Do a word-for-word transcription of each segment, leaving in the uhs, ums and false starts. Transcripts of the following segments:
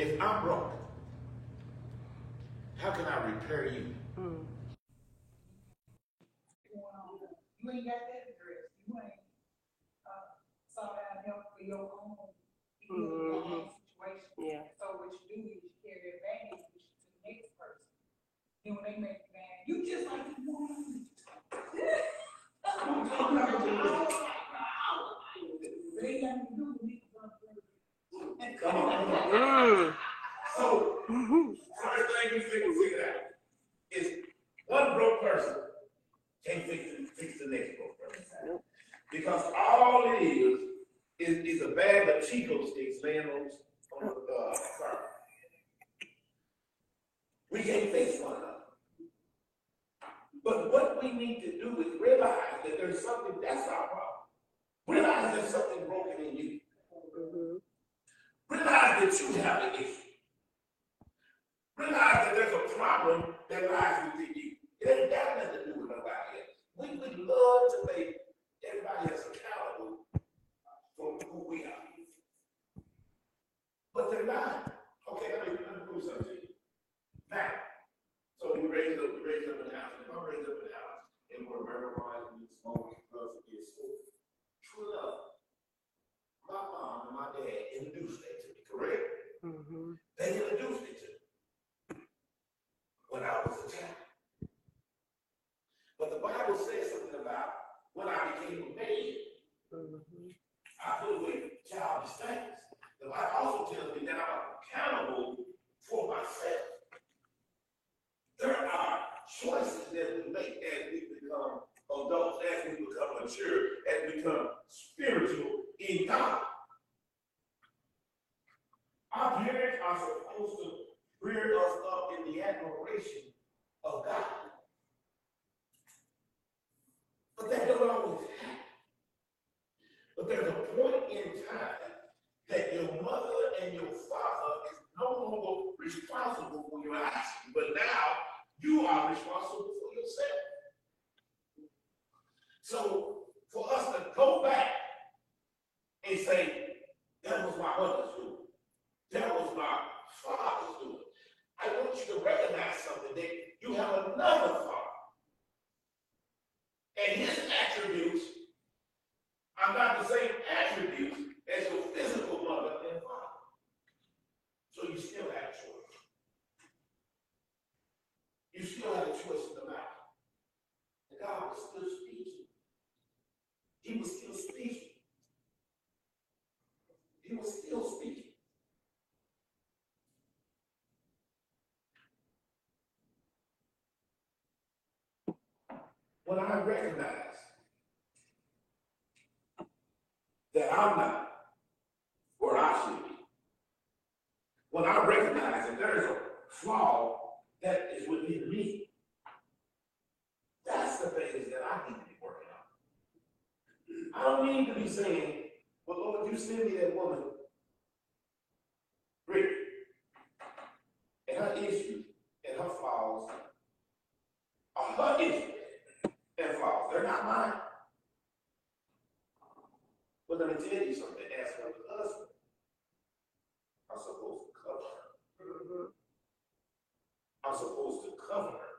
If I'm broke, how can I repair you? Mm. You ain't got that address. You ain't uh, sought out help for your own, mm-hmm. situation. Yeah. So what you do is you carry that baggage to the next person. Then when they make you mad, you just like you want. That's what I'm talking about. They got to do with come on, come on. Mm. So, mm-hmm. first thing you figure, figure out is one broke person can't fix, fix the next broke person. Nope. Because all it is, is is a bag of Chico sticks laying on, on the uh, car. We can't fix one another. But what we need to do is realize that there's something, that's our problem. Realize there's something broken in you. Mm-hmm. Realize that you have an issue. Realize that there's a problem that lies within you. It ain't got nothing to do with nobody else. We would love to make everybody else accountable for who we are. But they're not. Okay, let me, let me prove something to you. Now, so we raised up, we raised up in the house. If I raised up in the house and we're marijuana and smoke and drugs and get so true love. My mom and my dad introduced that to me, correct? Mm-hmm. They introduced it to me when I was a child. But the Bible says something about when I became a man, mm-hmm. I put away childish things. The Bible also tells me that I'm accountable for myself. There are choices that we make as we become adults, as we become mature, as we become spiritual in God. Our parents are supposed to rear us up in the admiration of God. But that don't always happen. But there's a point in time that your mother and your father is no longer responsible for your actions, but now you are responsible for yourself. So for us to go back and say, that was my mother's doing, that was my father's doing, I want you to recognize something, that you have another father. And his attributes are not the same attributes as your physical mother and father. So you still have a choice. You still have a choice in the matter. And God was still speaking. He was still speaking. He was still speaking. When I recognize that I'm not where I should be, when I recognize that there is a flaw that is within me, that's the things that I need to be working on. I don't need to be saying, well, Lord, you send me that woman, Rick, and her issues and her flaws are her issues and flaws. They're not mine. But let me tell you something, as her husband, I'm supposed to cover her. Mm-hmm. I'm supposed to cover her.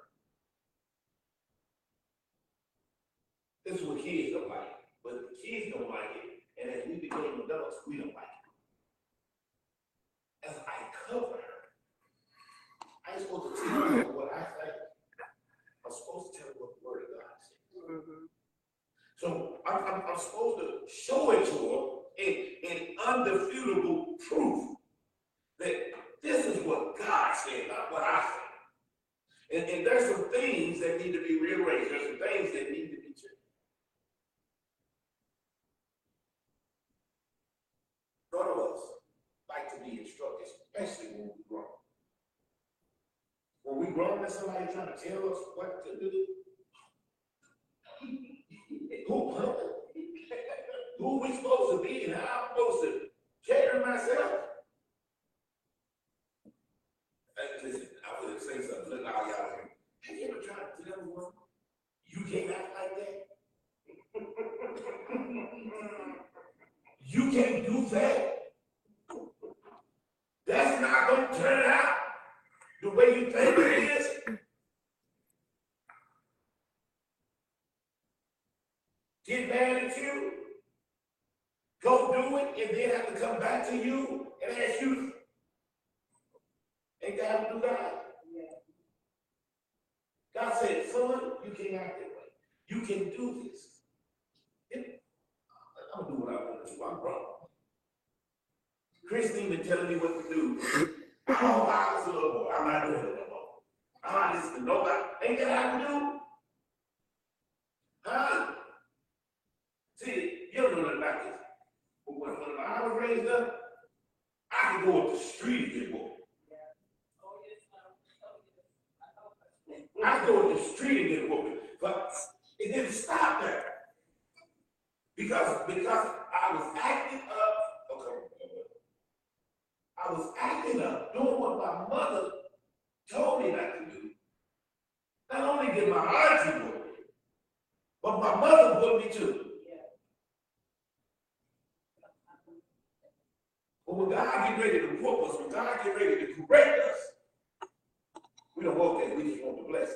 This is what kids don't like. But the kids don't like it, and as we became adults, we don't like it. As I cover her, I'm supposed to tell her what I think. I'm supposed to tell her what the word of God says. Mm-hmm. So I'm, I'm, I'm supposed to show it to her in, in undefeatable proof that this is what God said, not what I said. And, and there's some things that need to be rearranged. There's some things that need to be changed. None of us like to be instructed, especially when we grow. When we grow, there's somebody trying to tell us what to do. Who, who we supposed to be and how I'm supposed to cater myself? Hey, listen, I was going to say something. Look, all y'all here. Have you ever tried to tell everyone you can't act like that? You can't do that. That's not going to turn out the way you think it is. Get mad at you, go do it, and then have to come back to you and ask you, ain't God do God? God said, son, you can't act that way. You can do this. It, I'm gonna do what I want to do. I'm wrong. Christine been telling me what to do. All hours a little more. I'm not doing it no more. I'm not listening to nobody. Ain't that how we do? Huh? See, you don't know nothing about this. But when, when I was raised up, I could go up the street and get woke. I go to the street and get whooped, but it didn't stop there. Because, because I was acting up, okay, I was acting up, doing what my mother told me not to do. Not only did my auntie whoop me, but my mother whooped me too. But when God get ready to whoop us, when God get ready to correct us, we don't want that, we just want the blessing.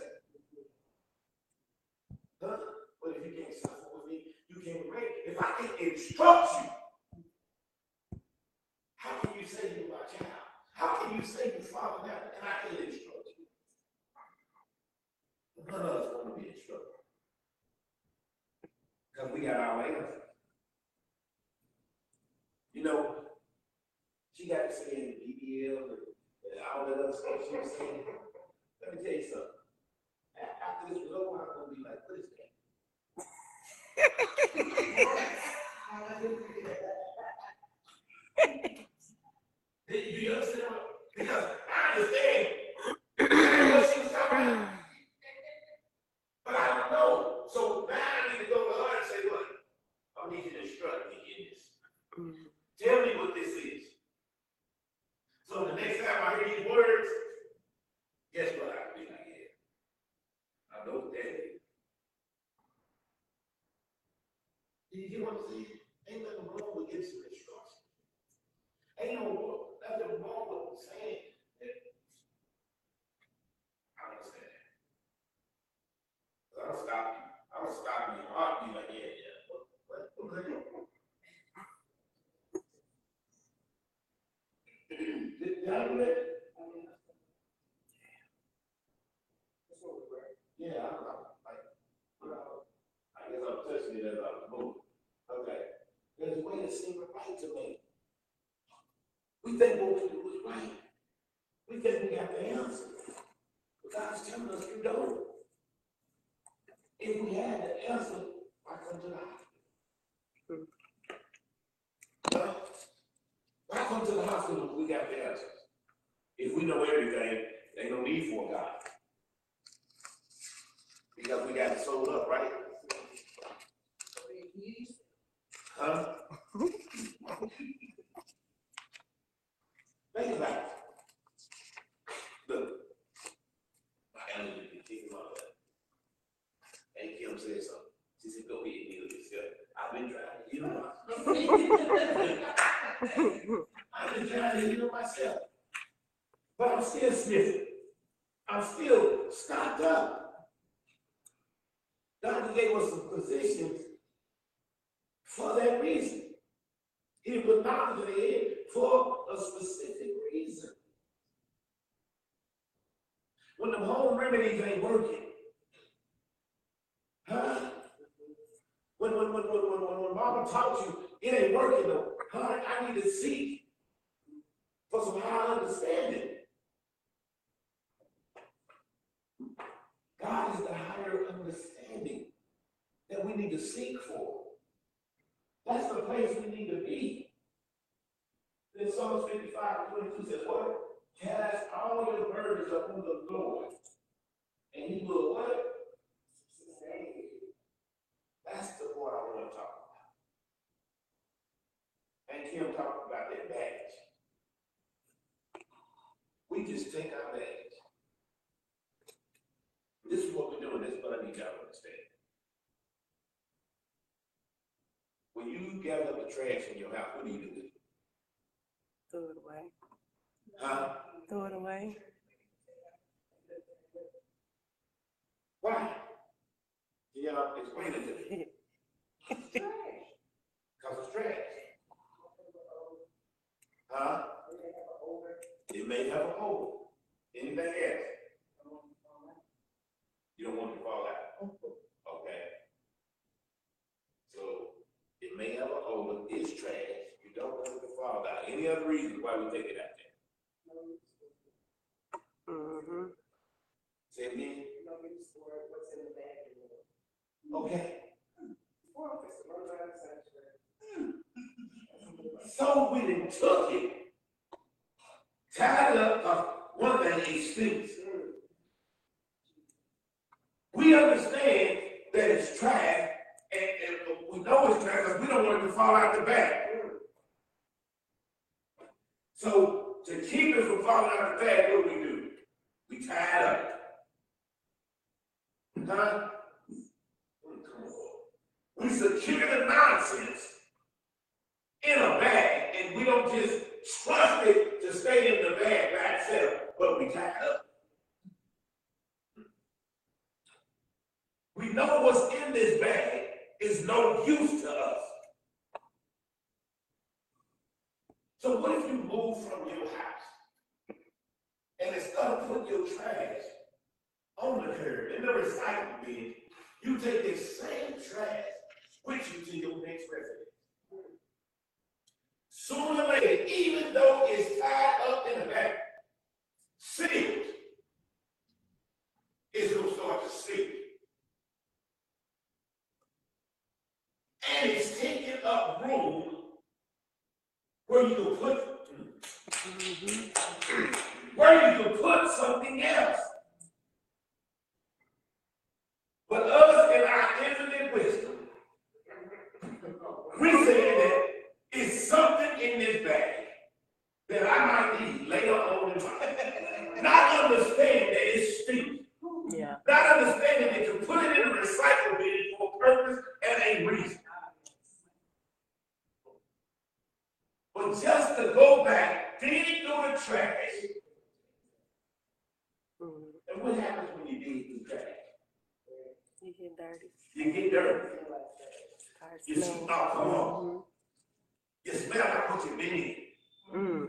Huh? But if you can't suffer with me, you can't break. If I can instruct you, how can you say you're my child? How can you say you father now and I can instruct you? None of us want to be instructed. Because we got our answers. You know, she got to say in the B B L and all that other stuff she was saying. Let me tell you something. After this was over, I'm going to be like, what is that? Do you understand? Because I understand what she was talking about. But I don't know. So now I need to go to her and say, look, I need you to instruct me in this. Tell me what this is. So the next time I hear these words, guess what I can be like, yeah. I know what that is. Do you get what I'm saying? Ain't nothing wrong with getting some instruction. Ain't no wrong, nothing wrong with saying that. I understand that. I'll stop you. I'll stop you. I'll be like, yeah, yeah. What? What? Did, did I do that? Yeah, I'm, I'm like, you know, I guess I'm touching it as I'm moving. Okay. There's a way that seems right to me. We think what we do is right. We think we got the answer. But God's telling us you don't. If we had the answer, why come to the hospital? Well, why come to the hospital if we got the answers? If we know everything, ain't no need for God. Because we got it sold up, right? Huh? Think about it. Look, my energy can think about that. And Kim said something. She said, go ahead and heal yourself. I've been trying to heal myself. I've been trying to heal myself. But I'm still sniffing. I'm still stocked up. God gave us some positions for that reason. He put knowledge in the head for a specific reason. When the home remedies ain't working, huh? When, when, when, when, when, when Mama taught you it ain't working though, huh? I need to seek for some higher understanding. God is the higher understanding that we need to seek for. That's the place we need to be. Then Psalms fifty-five, twenty-two says, what? Cast all your burdens upon the Lord, and he will what? Sustain you. That's the part I want to talk about. And Kim talked about that baggage. We just take our baggage. This is what we're doing. This is what I need y'all to understand. When you gather up the trash in your house, what do you do with it? Throw it away. Huh? Throw it away. Why? Yeah, explain it to me. Because it's trash. Huh? It may have a hole. Anything else? You don't want it to fall out. Okay. So it may have a hole, but it's trash. You don't want it to fall out. Any other reason why we take it out there? Mm-hmm. Say it again. Okay. So we done took it, tied up, uh, one thing, it stinks. We understand that it's trash, and, and we know it's trash because we don't want it to fall out the bag. So to keep it from falling out the bag, what do we do? We tie it up. Huh? We secure the nonsense in a bag, and we don't just trust it to stay in the bag by itself, but we tie it up. We know what's in this bag is no use to us. So what if you move from your house and instead of putting your trash on the curb in the recycling bin, you take this same trash with you to your next residence? Sooner or later, even though it's tied up in the bag, sealed, it's going to start to sink. And it's taking up room where you can put mm-hmm. where you can put something else. But us in our infinite wisdom, we say that it's something in this bag that I might need later on in life. Not understanding that it's stinky. Yeah. Not understanding that you put it in a recycle bin for a purpose and a reason. But just to go back, dig through the trash. Mm-hmm. And what happens when you dig through trash? You get dirty. You get dirty. You smell. Oh, come on. Mm-hmm. You smell like what you've been in. Mm.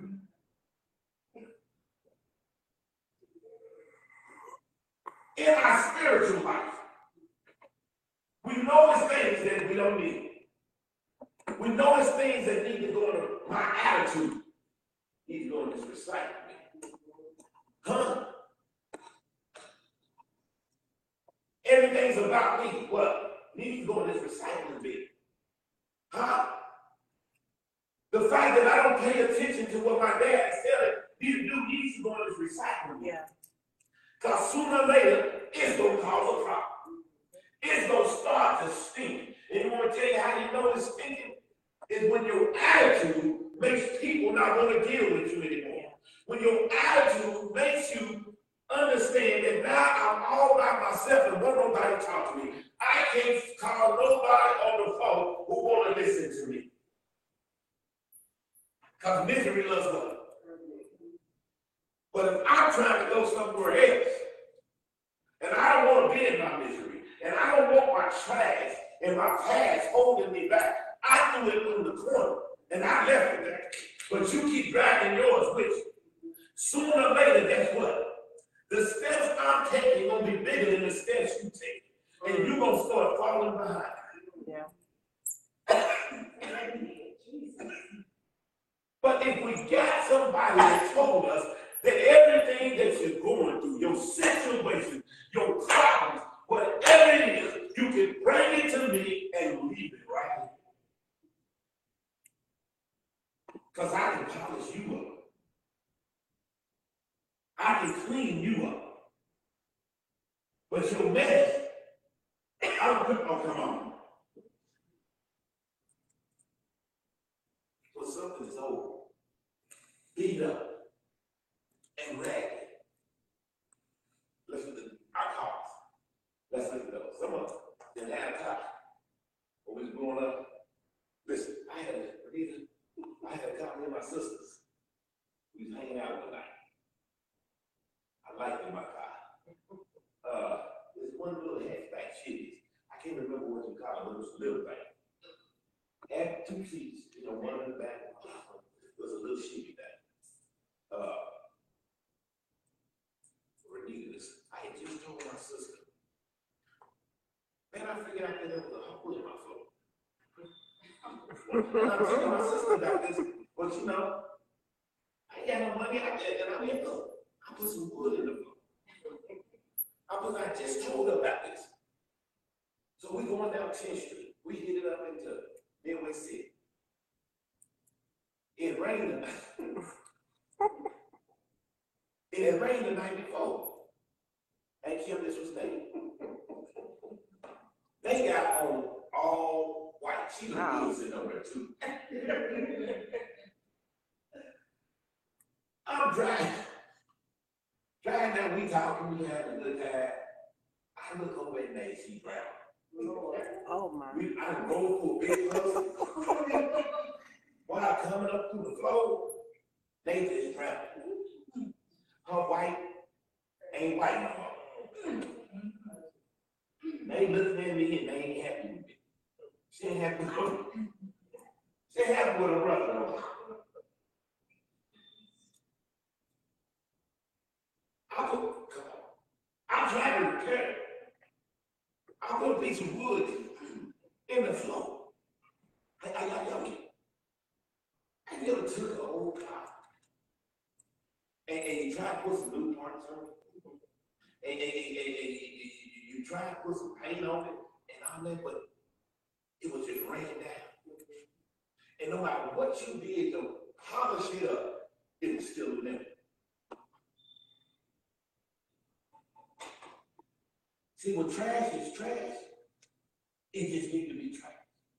In our spiritual life, we know it's things that we don't need. We know it's things that need to go in my attitude. Need to go in this recycling. Huh? Everything's about me. What? Needs to go in this recycling bin. Huh? The fact that I don't pay attention to what my dad is telling me to do needs to go in this recycling bin. Yeah. Because sooner or later, it's going to cause a problem. It's going to start to stink. And you want to tell you how you know it's stinking? Is when your attitude makes people not want to deal with you anymore. Yeah. When your attitude makes you understand that now I'm all by myself and won't nobody talk to me. I can't call nobody on the phone who want to listen to me. Because misery loves what? But if I'm trying to go somewhere else, and I don't want to be in my misery, and I don't want my trash and my past holding me back, I threw it in the corner, and I left it there. But you keep dragging yours with you. Sooner or later, guess what? The steps I'm taking are going to be bigger than the steps you take. And you're going to start falling behind. Yeah. But if we got somebody that told us that everything that you're going through, your situation, your problems, whatever it is, you can bring it to me and leave it right here. Because I can polish you up. I can clean you up. But your mess, I don't put, oh, come on. When something is old, beat up, and ragged, let's look at our cars. Let's look at those. Some of them didn't have a car. When we was growing up, listen, I had a, I had a car with my sisters. We was hanging out out one night. I liked in my car. Uh, there's one little hatchback Chevy. I can't remember what you call it, but it was a little thing. Had two seats, you know, one in the back, one in the front. It was a little Chevy thing. Uh, ridiculous. I had just told my sister, man, I figured out that there was a hole in my floor. And I'm telling my sister about this, but you know, I ain't got no money out there, and I went, look, I put some wood in the floor. I was, I just told her about this. So we going down tenth Street. We hit it up into Midway City. It rained the night. It had rained the night before. And Kim, this was they. They got on all white. She looked Wow. good sitting over there too. I'm driving. Driving down, we talking, we having a good time. I look over at Nate, she's drowning. Oh my. We, I rolled through a big puddle. While coming up through the floor, Nate is drowning. Her white ain't white no more. They looking at me and they ain't happy with me. She ain't happy with her. She ain't happy with her brother no. I put, I'm trying to repair it. I put a piece of wood in the floor. I, I, I, I, I never took an old car and, and you try to put some new parts on it, and, and, and, and, and you, you try to put some paint on it, and all that, but it was just ran down. And no matter what you did to polish it up, it was still in there. See, when trash is trash, it just needs to be trash.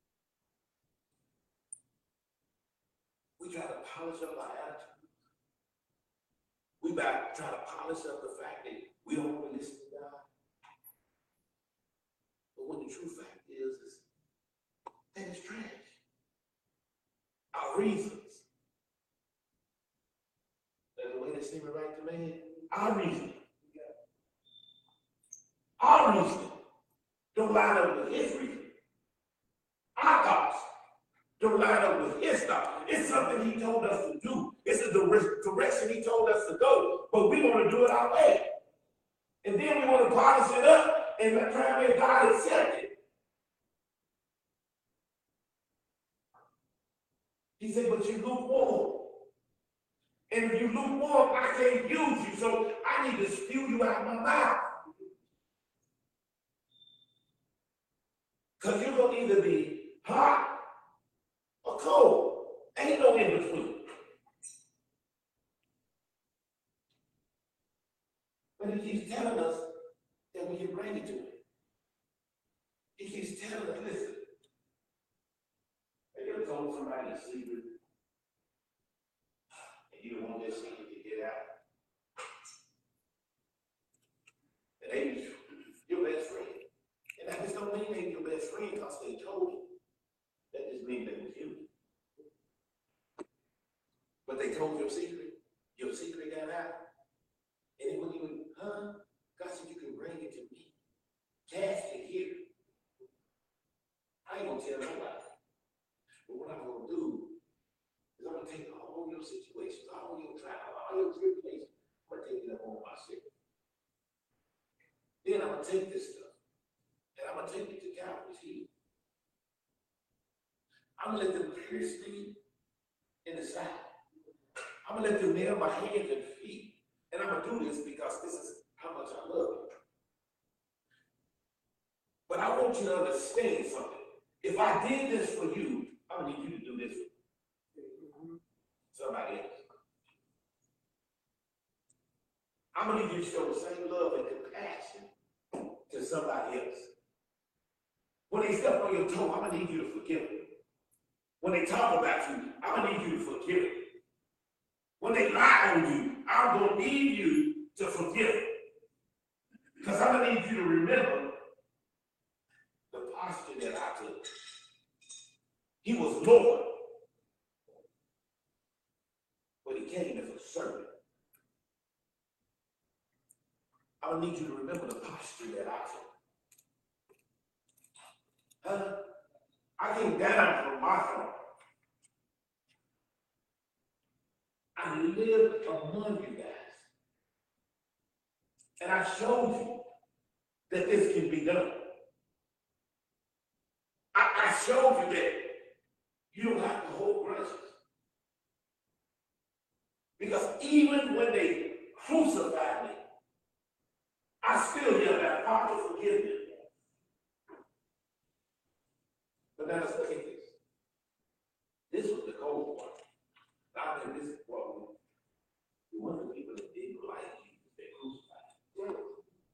We try to polish up our attitude. We about try to polish up the fact that we don't want to listen to God. But when the true fact is, is that it's trash. Our reasons. That's the way they seem right to man. Our reason. Our reason don't line up with his reason. Our thoughts don't line up with his thoughts. It's something he told us to do. It's a direction he told us to go, but we want to do it our way. And then we want to polish it up and try to make God accept it. He said, but you lukewarm. And if you lukewarm, I can't use you, so I need to spew you out of my mouth. Because you're going to either be hot or cold. Ain't no in between. But he keeps telling us that we can bring it to him. He keeps telling us, listen, have you ever told somebody a secret and you don't want that secret to get out? And they was your best friend. And I just don't mean they your best friend because they told you. That just means they was you. But they told your secret. Your secret got out. And it wouldn't even, huh? God said you can bring it to me. Cast it here. I ain't gonna tell nobody. But what I'm gonna do is I'm gonna take all your situations, all your trials, all your tribulations, I'm gonna take it up on myself. Then I'm gonna take this stuff and I'm gonna take it to Calvary's heel. I'm gonna let them pierce me in the side. I'm gonna let them nail my hands and feet. And I'm gonna do this because this is how much I love you. But I want you to understand something. If I did this for you, I'm gonna need you to do this for somebody else. I'm gonna need you to show the same love and compassion to somebody else. When they step on your toe, I'm gonna need you to forgive them. When they talk about you, I'm gonna need you to forgive them. When they lie on you, I'm gonna need you to forgive them. Because I'm gonna need you to remember the posture that I took. He was Lord, but he came as a servant. I need you to remember the posture that I took. Huh? I came down from my throne. I lived among you guys. And I showed you that this can be done. I, I showed you that you don't have to hold grudges. Because even when they crucified me, I still yelled out, Father, forgive them. But now let's look at this. This was the cold part. I think this is what we, one of the people that didn't like Jesus, they crucified him.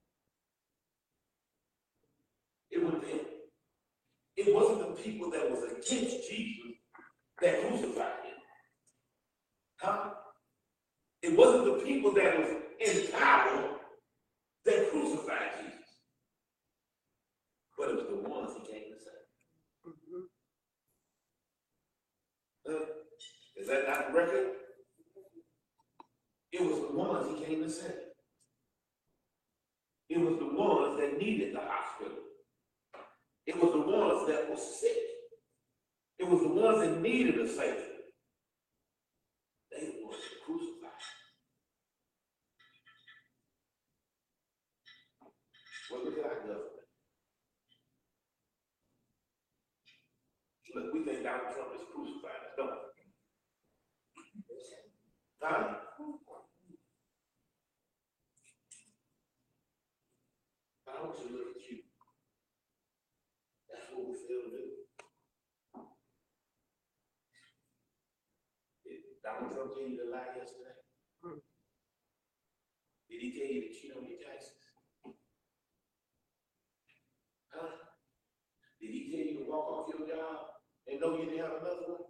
It was them. It wasn't the people that was against Jesus that crucified him. Huh? It wasn't the people that was in power that crucified Jesus. But it was the ones he came to save. Mm-hmm. Uh, is that not the record? It was the ones he came to save. It was the ones that needed the hospital. It was the ones that were sick. It was the ones that needed a savior. They wanted to crucify. Well, look at our government. Look, we think Donald Trump is crucified us, don't we? Huh? I want you to look at you. That's what we fail to do. Did Donald Trump tell you to lie yesterday? Hmm. Did he tell you to cheat on your taxes? Huh? Did he tell you to walk off your job and know you didn't have another one?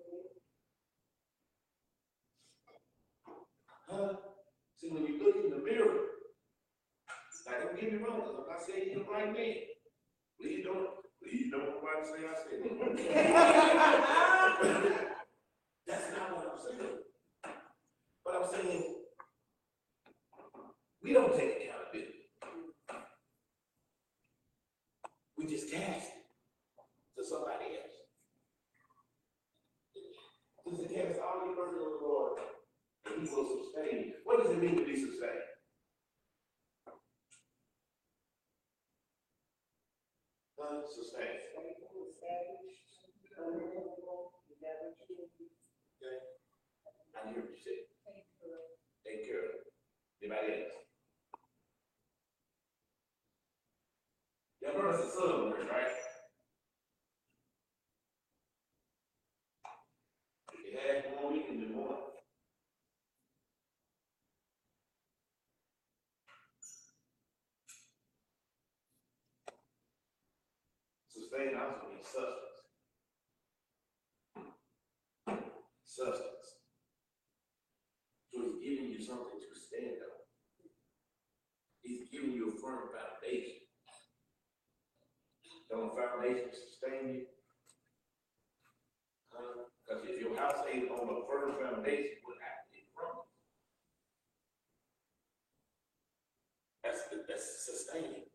Huh? See, when you look in the mirror, now don't get me wrong, because I'm not saying you're the right man. Please don't, please don't nobody say I said that. That's not what I'm saying. But I'm saying, we don't take accountability. We just cast it to somebody else. Just to cast all your burden on the Lord, and he will sustain you. What does it mean to be sustained? Uh, sustained. Okay. I hear what you said. Take care of it. Anybody else? Y'all know that's a southern word, right? If you had more, we can do more. Sustain also means substance. Substance. So he's giving you something to stand on. He's giving you a firm foundation. Don't a foundation sustain you? Because uh, if your house ain't on a firm foundation, what happens? It crumbles. That's that's sustaining.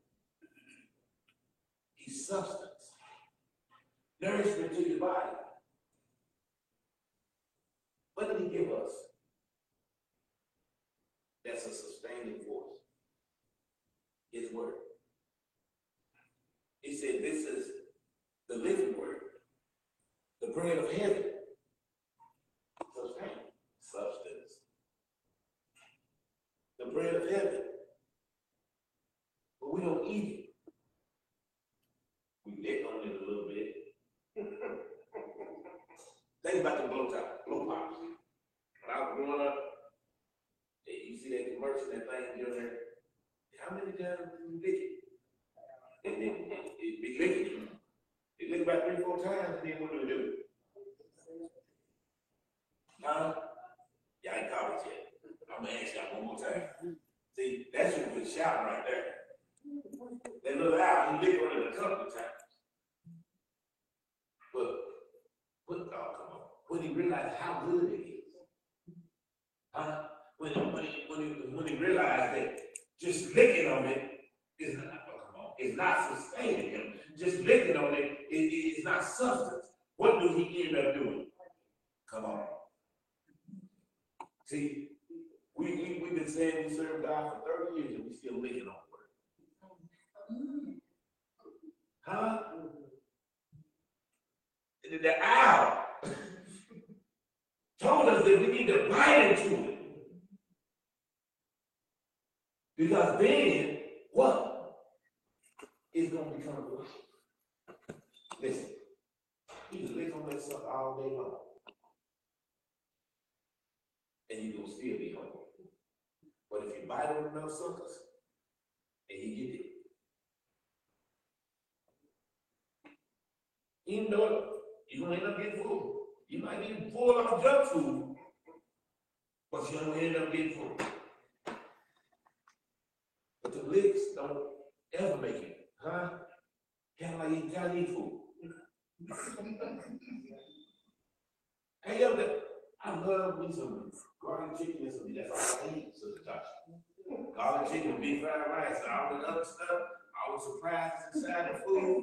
He's substance. Nourishment to your body. What did he give us? That's a sustaining force. His word. He said, this is the living word, the bread of heaven. Sustain. Substance. The bread of heaven. But we don't eat it. We lick on it a little bit. Think about the blow top, blow pops. When I was growing up, you see that commercial, that thing down there. How many times do you lick it? And then it be licking. It lick about three, four times, and then what do we do? Huh? Y'all ain't caught it yet. I'm gonna ask y'all one more time. See, that's a good shout right there. That little owl, he licked on it a couple of times. But, but, oh, come on. When he realized how good it is. Huh? When, when, he, when, he, when he realized that just licking on it just licking on it, it, it it's not substance. What do he end up doing? Come on. See, we, we, we've been saying we serve God for thirty years and we still licking on the word. Huh? The, the owl told us that we need to bite into it. Because then, what? It's going to become life. Listen, you can lick on that stuff all day long. And you're going to still be hungry. But if you bite on enough suckers, and you get it, even though you're going to end up getting full. You might get full of junk food, but you're going to end up getting full. But the licks don't ever make it, huh? Kind of like eating Chinese food. Hey, yo, I love me some garlic chicken and some, that's all I eat, Sister Tasha. Garlic chicken, beef fried rice, all the other stuff, all the surprises inside the food.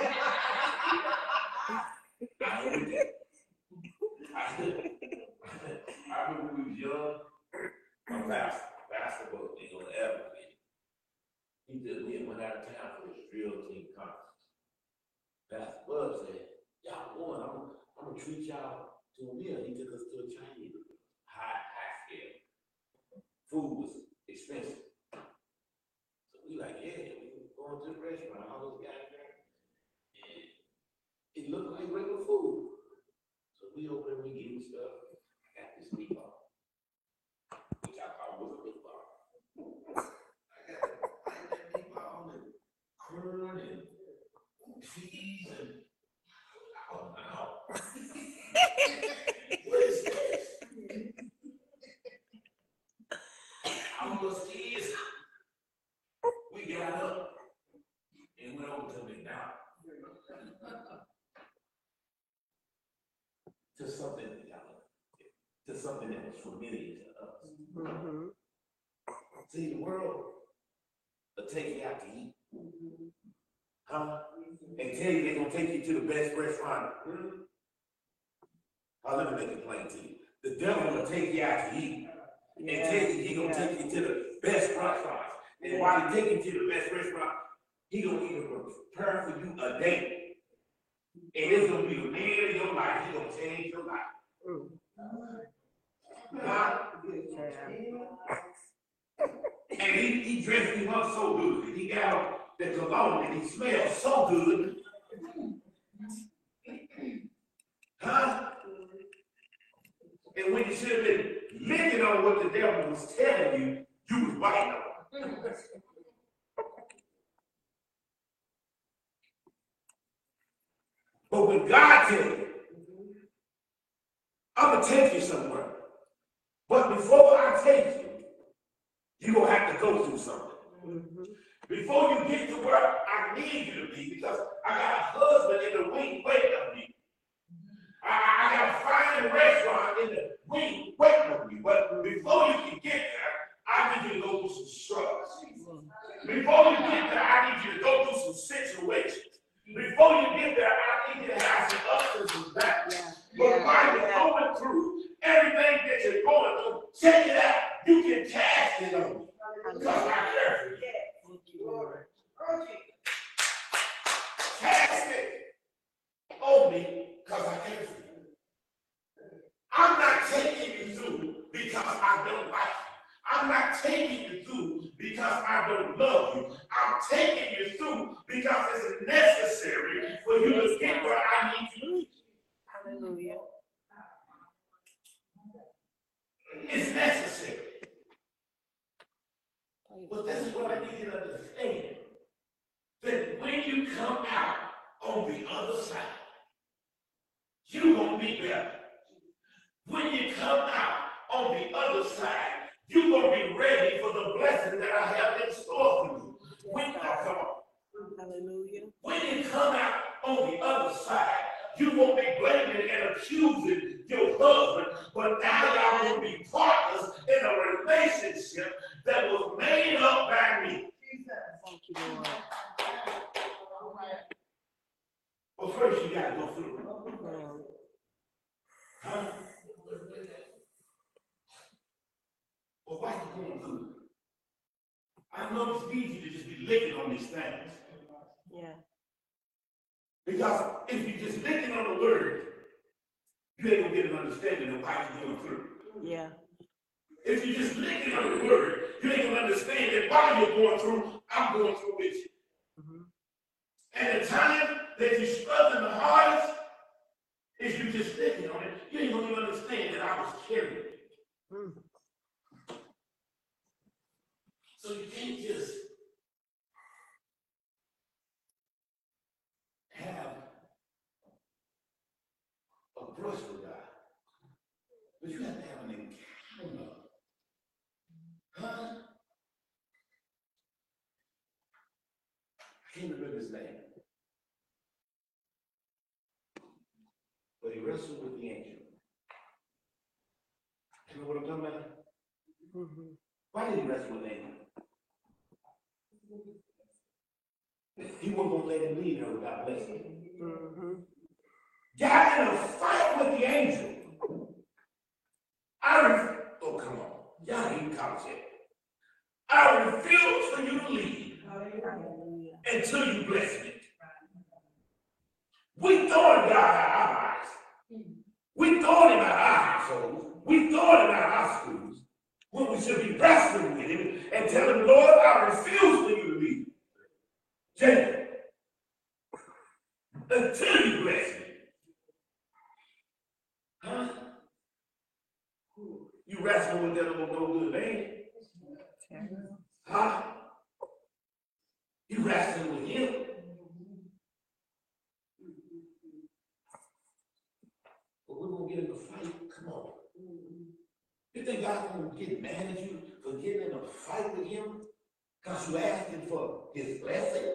I don't eat that. I, I remember when we was young, my pastor, pastor was ain't gonna ever be. He just we went out of town for this drill team conference. Pastor Bud said, y'all going, I'm, I'm gonna treat y'all to a meal. He took us to a Chinese high, high scale. Food was expensive. So we like, yeah, we going to the restaurant, all those guys there. And it looked like regular food. So we open and we get him stuff. I got this meatball, which I thought was a meatball. I got, I got that meatball and corn and cheese and oh no. What is this? All those kids, we got up and went over to McDonald's. To something, to something that was familiar to us. Mm-hmm. See, the world will take you out to eat. Mm-hmm. Huh? And tell you they're going to take you to the best restaurant. Mm-hmm. Oh, let me make it plain to you. The devil will take you out to eat. Yeah. And tell you he's going to yeah. take you to the best restaurant. And yeah. while he takes you to the best restaurant, he's going to even prepare for you a date. And it's going to be the man of your life. He's going to change your life. Mm. Huh? And he, he dressed him up so good. He got the cologne and he smelled so good. Huh? And when you should have been licking on what the devil was telling you, you was biting on. But when God tells you, I'm going to take you somewhere. But before I take you, you're going to have to go through something. Mm-hmm. Before you get to where I need you to be, because I got a husband in the wing waiting on me. I, I got a fine restaurant in the wing waiting on me. But before you can get there, I need you to go through some struggles. Before you get there, I need you to go through some situations. Before you get there, I need you to have some ups and some downs. Yeah. But yeah. while you're yeah. going through everything that you're going through, check it out. You can cast it on me. Because I care for you. Thank you, Lord. Cast it on me because I care for you. I'm not taking you through because I don't like you. I'm not taking you through because I don't love you. I'm taking you through because it's necessary for you to get where I need you to be. Hallelujah. It's necessary. But that's what I need you to understand. That when you come out on the other side, you're going to be better. When you come out on the other side, you're going to be ready for the blessing that I have in store for you. When you come on. Hallelujah. When you come out on the other side, you won't be blaming and accusing your husband, but now y'all will be partners in a relationship that was made up by me. Thank you, Lord. doing good. I know it's easy to just be licking on these things. Yeah. Because if you're just licking on the word, you ain't gonna get an understanding of why you're going through. Yeah. If you're just licking on the word, you ain't gonna understand that while you're going through, I'm going through with you. Mm-hmm. And the time that you're struggling the hardest, if you just licking on it, you ain't gonna even understand that I was carrying it. Mm. So you can't just have a brush with God, but you have to have an encounter. Huh? I can't remember his name. But he wrestled with the angel. You know what I'm talking about? Mm-hmm. Why did he wrestle with the angel? He wasn't going to let him leave her without blessing. Mm-hmm. Got in a fight with the angel. I ref- oh, come on. Y'all ain't college yet. I refuse for you to leave Hallelujah. until you bless me. We throwing God out our eyes. We throwing him out our households. We throwing him out our schools. When we should be wrestling with him and telling him, Lord, I refuse for you to leave. Jacob, until you bless me. Huh? You wrestling with that old no good man? Huh? You wrestling with him? But we're gonna get in a fight. Come on. You think God's gonna get mad at you for getting in a fight with him? Because you asked him for his blessing?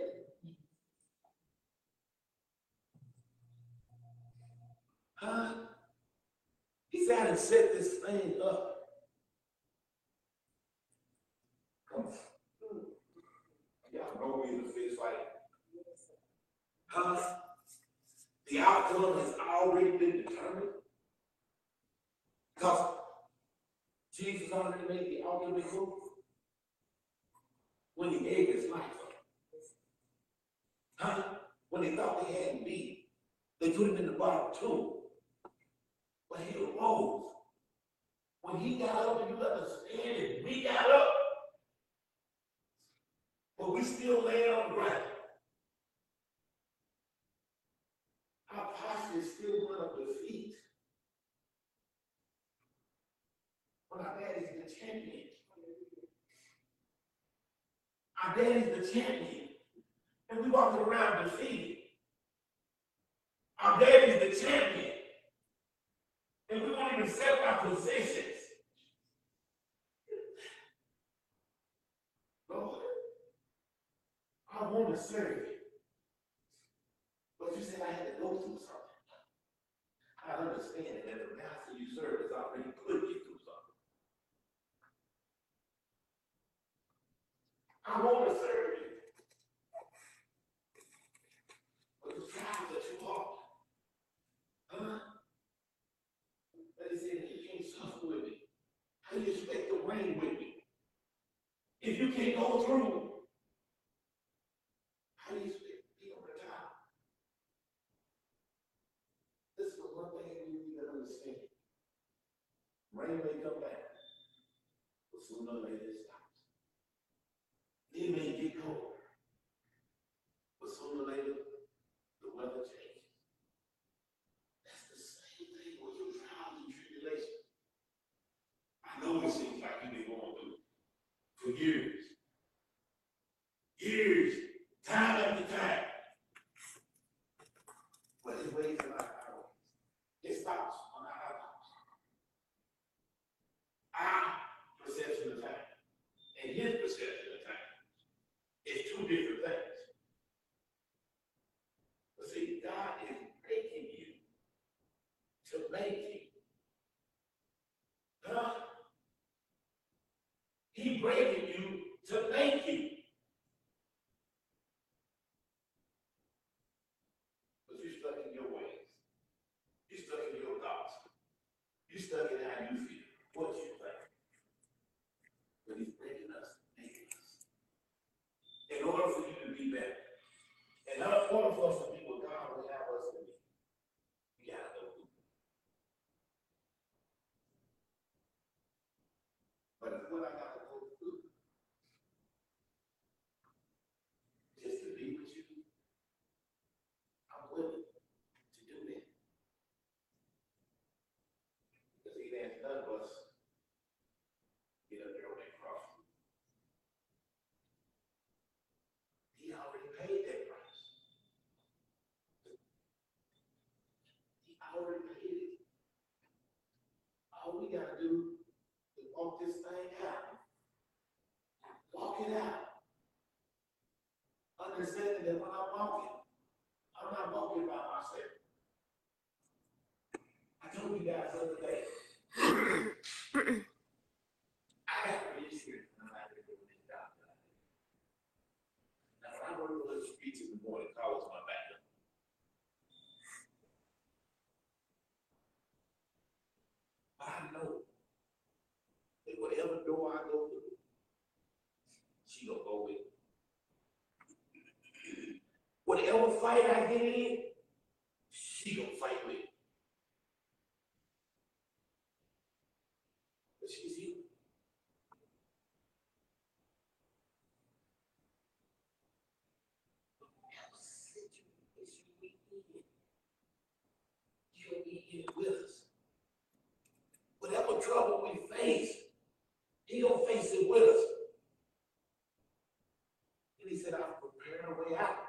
Huh? He said, I done set this thing up. Come on. Y'all know me in the fist fight. Huh? The outcome has already been determined. Because Jesus already made the ultimate move when he gave his life up. Huh? When they thought they had him beat, they put him in the bottom tomb. But he arose. When he got up, and you understand it, we got up. But we still laying on the ground. Our posture is still one of defeat. But our daddy's the champion. Our daddy's the champion. And we walking around defeated. Our daddy's the champion. And we won't even set our positions. Lord, I want to serve you. But you said I had to go through something. I understand that the master you serve has already put you through something. I want to serve you. But the trials that you are, huh? But he said, you can't suffer with me. How do you expect to reign with me? If you can't go through, how do you expect to be on the top? This is one thing we need to understand. Rain may come back, but sooner or later it stops. It may get colder, but sooner or later the weather changes. That's the same thing with your trials and tribulations. I know it seems like you've been going through for years. Years, time after time. But his ways are not our ways. His thoughts are not our thoughts. Our perception of time and his perception of time is two different things. But see, God is breaking you to make you. Huh? He breaking you to make you. But you're stuck in your ways. You're stuck in your thoughts. You're stuck in how you feel, what you think. But he walk it out. Understanding that when I'm walking, I'm not walking by myself. I told you guys the other day, I got really serious when I'm out there doing this job. Now, when I work on the streets in the morning, call my backup. But I know that whatever door I go through, she gonna go with. Whatever fight I get in, she gonna fight with. But she's here. Whatever situation we in, she'll be here with us. Whatever trouble we face, he gonna face it with us. And he said, I'll prepare a way out.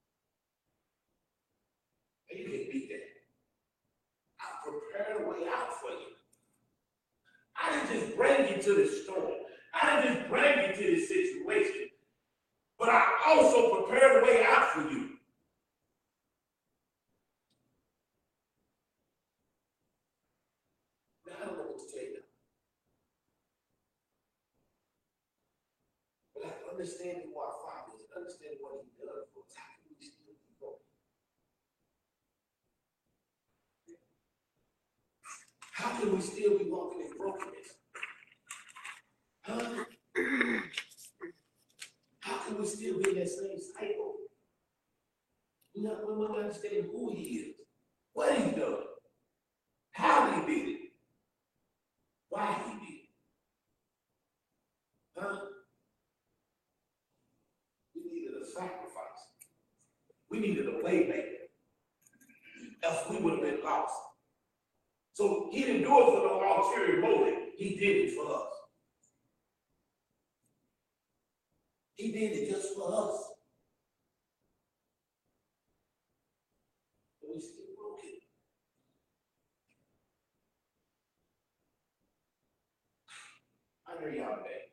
And you can beat that. I've prepared a way out for you. I didn't just bring you to the storm. I didn't just bring you to this situation. But I also prepared a way out for you. Now, I don't know what to tell you. But after understanding who our Father is, understanding what he does for us, how can we still be broken? How can we still be walking in brokenness? Huh? How can we still be in that same cycle? We not, we not understand who he is, what he's done, how he did it, why he did it. Huh? We needed a sacrifice. We needed a way maker. Else we would have been lost. So he didn't do it for no ulterior motive. He did it for us. He did it just for us. And we still broken. I hear y'all today.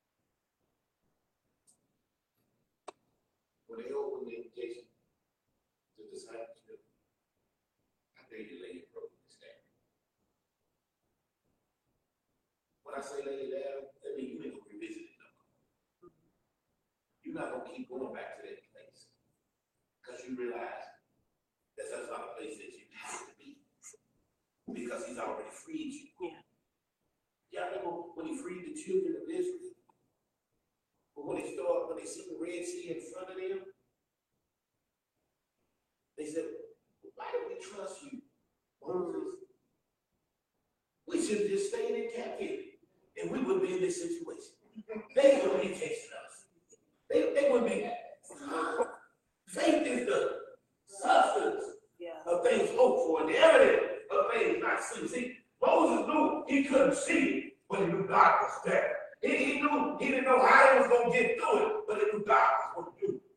When they opened the invitation to discipleship, I think you lay your brokenness down. When I say lay it down, that means you ain't gonna revisit it no more. You're not gonna keep going back to that place because you realize that that's not a place that you have to be because he's already freed you. Yeah. Y'all remember when he freed the children of Israel? But when they started, when they see the Red Sea in front of them, they said, why do we trust you, Moses? We should have just stayed in captivity and we would be in this situation. They would be chasing us. They, they would be. Faith is the substance Yeah. of things hoped for and the evidence of things not seen. See, Moses knew he couldn't see it, but he knew God was there. He, he knew he didn't know how he was going to get through it, but he knew God was going to do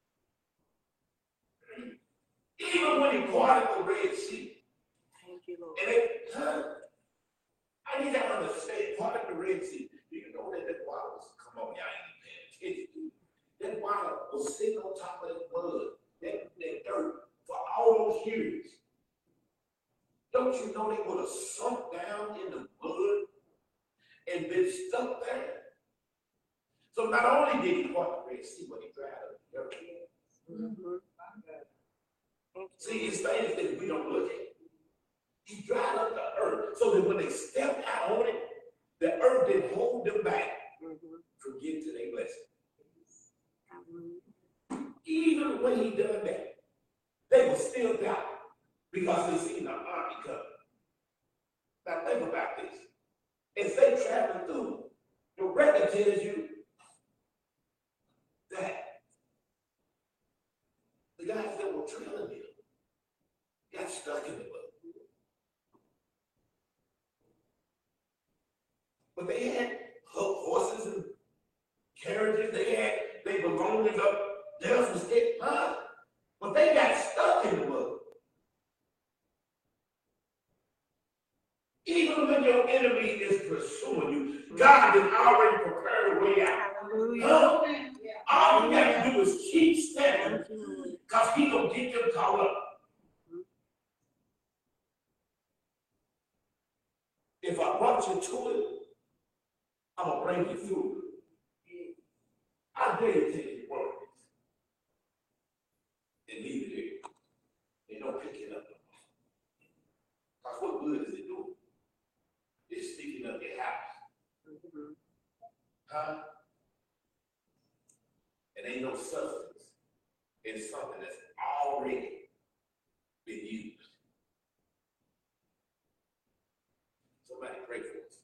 it. Even when he parted the Red Sea, Thank you, Lord. and they, huh, I need to understand, part of the Red Sea, do you know that that water was, come on, y'all ain't paying attention. That water was sitting on top of that mud, that, that dirt, for all those years. Don't you know they would have sunk down in the mud and been stuck there? So not only did he part the Red Sea, but he dried up the dirt. Mm-hmm. See, it's things that we don't look at. He dried up the earth so that when they stepped out on it, the earth didn't hold them back Mm-hmm. from getting to their blessing. Mm-hmm. Even when he done that, they were still down because they seen the army coming. Now think about this. As they traveling through, the record tells you that the guys that were trailing him got stuck in the mud. But they had horses and carriages, they had they belongings up there was it, huh? But they got stuck in the mud. Even when your enemy is pursuing you, God has already prepared a way out. Hallelujah. Huh? bring you through. I dare you take your work and leave it there. And don't pick it up. Because what good is it doing? It's sticking up your house. Mm-hmm. Huh? And ain't no substance in something that's already been used. Somebody pray for us.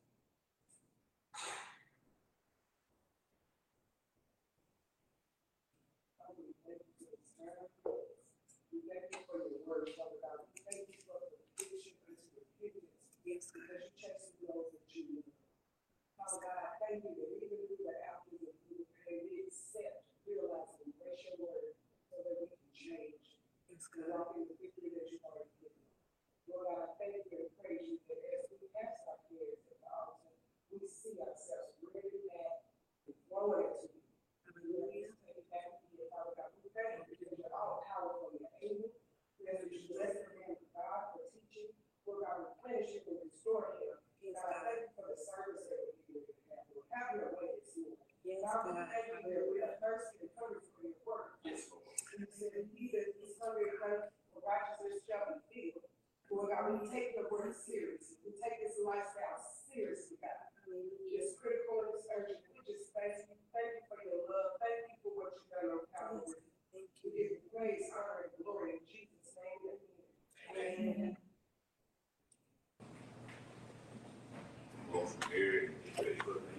We thank you for your word, Father God. We thank you for the provision and the forgiveness. Yes, God. Because you chase those that you love. Father God, I thank you that even through the hours of you and we accept, realize and embrace your word so that we can change. Yes, To God. walk in the victory that you've already given. Lord God, I thank you and praise you that as we cast our cares at the altar, we see ourselves ready now to throw it to you. Hallelujah. Take it back to you, Father God. We thank you because you're all powerful and able. We ask that you bless the man of God for teaching. Lord God, replenish him and restore him. Yes, God, I God. thank you for the service that we're getting to have. Lord, have your way this morning. Yes, God, we God. thank you that we are thirsty and hungry for your word. Yes, Lord. You said that he that is hungry and thirsty